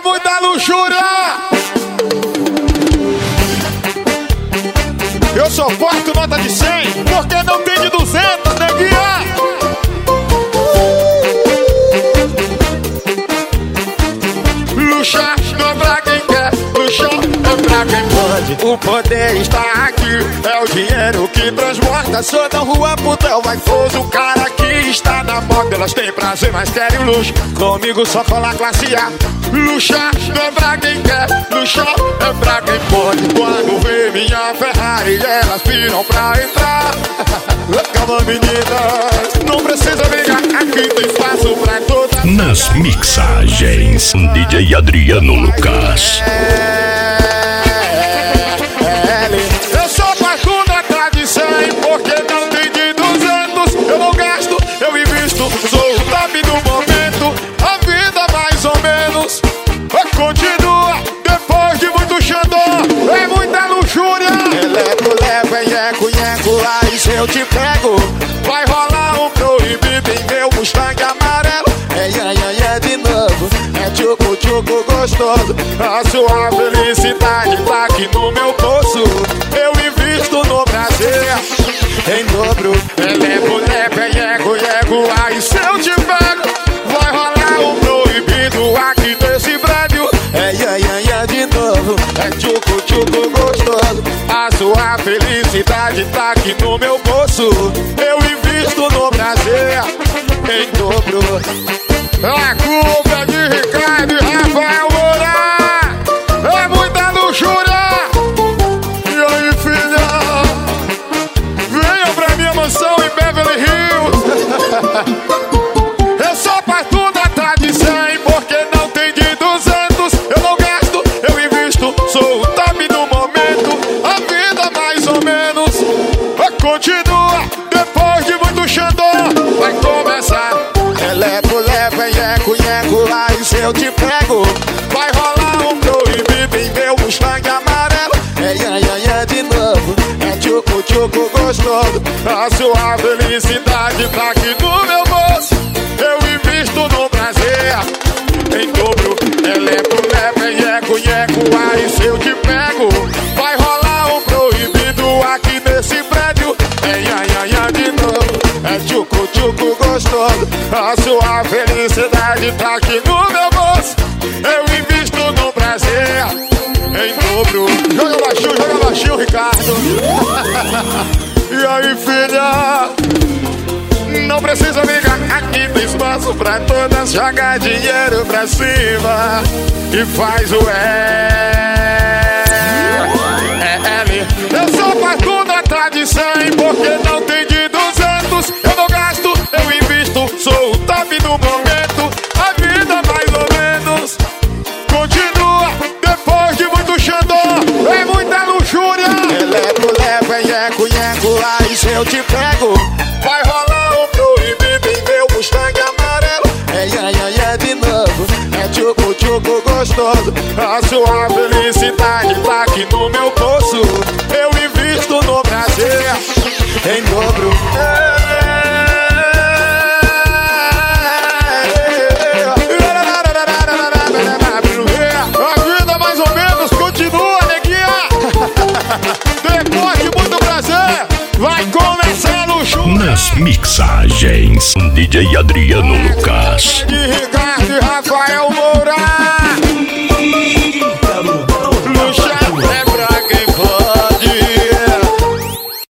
muita luxúria. Eu só porto nota de 100, porque não tem de 200, neguinha. Luxar não é pra quem quer, luxar é pra quem pode. O poder está aqui, é o dinheiro que transborda. Sou da rua, putel, vaidoso, o cara que está na moda. Elas têm prazer, mas querem luxo, comigo só cola classe A. Luxar não é pra quem quer, luxar é pra quem pode. Quando vê minha Ferrari, elas piram pra entrar. Calma, meninas, não precisa brigar, aqui tem espaço pra todas. Nas mixagens, DJ Adriano Lucas. Eu sou partudo atrás de 100, porque não tem de 200. Eu não gasto, eu invisto, sou o top do momento. A vida mais ou menos continua depois de muito xandó. É muita luxúria. Leva, nheco, aí se eu te pego, vai rolar um proibido em meu Mustang amarelo. É de novo, é tchucu gostoso. A sua felicidade tá aqui no meu bolso. Eu invisto no prazer em dobro. Leva, nheco, aí se eu te pego, vai rolar um proibido aqui nesse prédio. É de novo, é tchucu gostoso. A sua felicidade tá aqui no meu bolso. Eu invisto no prazer em dobro. A culpa é de Ricardo e Rafael Moura. É muita luxúria. E aí, filha, venha pra minha mansão em Beverly Hills. Eu sou partudo atrás de 100, porque não tem de 200. Eu não gasto, eu invisto, sou o top do momento. A vida mais ou menos continua depois de muito xandó. Vai começar. Leva, nheco, aí se eu te pego, vai rolar um proibido em meu Mustang amarelo. É de novo, é tchucu gostoso. A sua felicidade tá aqui no meu bolso. Eu invisto no prazer em dobro. Leva, nheco, aí se eu te pego, vai rolar um proibido aqui nesse prédio. É de novo, é tchucu gostoso. A sua felicidade tá aqui no meu bolso. Eu invisto no prazer em dobro. Joga baixinho, Ricardo. E aí, filha, não precisa ligar, aqui tem espaço pra todas. Joga dinheiro pra cima e faz o L. Eu sou partudo atrás de 100, porque não tem de 200. Eu não gasto, eu invisto, sou o top do momento. A vida mais ou menos continua depois de muito xandó. É muita luxúria. Leva, nheco, aí se eu te pego, vai rolar um proibido em meu Mustang amarelo. É de novo, é tchucu gostoso. A sua felicidade tá aqui no meu bolso. Eu invisto no prazer em dobro. A vida mais ou menos continua, neguinha. Depois de muito prazer, vai começar a luxúria. Nas mixagens, DJ Adriano Lucas. De Ricardo e Rafael.